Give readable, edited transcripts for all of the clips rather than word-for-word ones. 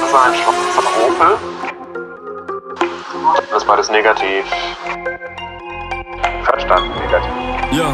ist ein schwarzer Opel. Das ist beides negativ. Verstanden, negativ. Ja.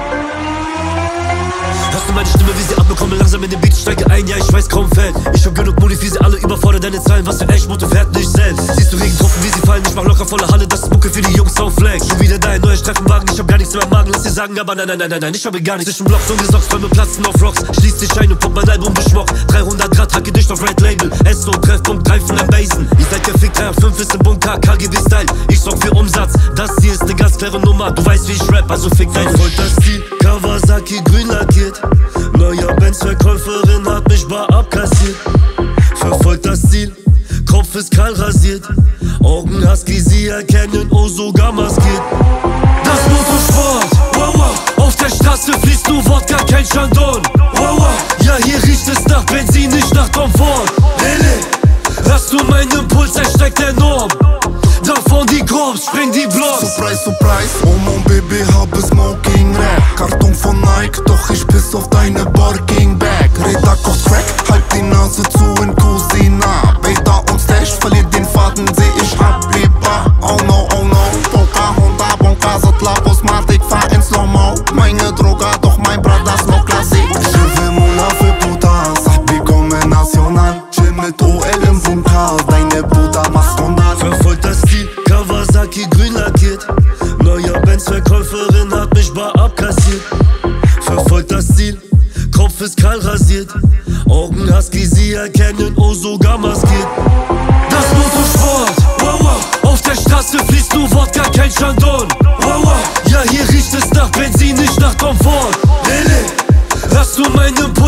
Hörst du meine Stimme, wie sie abbekomme, langsam in den Beat, steige ein, ja, ich weiß kaum Fan. Ich hab genug Modi, wie sie alle überfordert, deine Zahlen, was für echt motiviert nicht selbst. Siehst du Regentropfen, wie sie fallen, ich mach locker volle Halle, das ist Mucke für die Jungs auf Flex. Schon wieder dein neuer Streifenwagen, ich hab gar nichts mehr im Magen, lass dir sagen, aber nein, ich habe gar nichts. Zwischen Blocks und Gesocks, Träume platzen auf Rocks. Schließ dich ein und pump mein Album beschmockt. 300 Grad, hacke dich auf Red Label. SO, Treffpunkt 3 von der Basen. Ihr seid gefickt, 385 ist im Bunker, KGB-Style. Ich sorg für Umsatz, das hier ist ne ganz klare Nummer. Du weißt, wie ich rap, also fick dein Folterstil. Kawasaki grün lackiert. Neuer Benz-Verkäuferin hat mich bar abkassiert. Verfolgt das Ziel, Kopf ist kahl rasiert. Augen husky, sie erkennen, oh sogar maskiert. Das Motorsport, wow, wow. Auf der Straße fließt nur Wodka, kein Chandon. Wow, wow. Ja, hier riecht es nach Benzin, nicht nach Komfort. Lele, hörst du meinen Impuls, er steigt enorm. Davon die Korps, spring die Blocks. Surprise, oh mon Baby, habe Smoking Rap. Karton von Nike, doch ich piss auf deine Barking Bag. Reda kocht Crack, halt die Nase zu in Cousina. Beta und Stash, verlier den Faden, seh ich Habiba. Oh no, Boca, Honda, Bonka, Sattler, Postmatic, fahr in Slow-Mo. Meine Droga, doch mein Brother Smoke Classic. Je veux mon love puta, Sahbi comme national. Chill mit OL im Bunker, deine Bruder macht Skandal. Verfolgt das Ziel, Kawasaki grün lackiert. Neuer Benz-Verkäuferin hat mich bar abkassiert. Verfolgt das Ziel, Kopf ist kahl rasiert. Augen husky, sie erkennen, oh sogar maskiert. Das Motorsport, wow, wow. Auf der Straße fließt nur Wodka, kein Chandon. Wow, wow. Ja, hier riecht es nach Benzin, nicht nach Komfort. Lele, hörst du meinen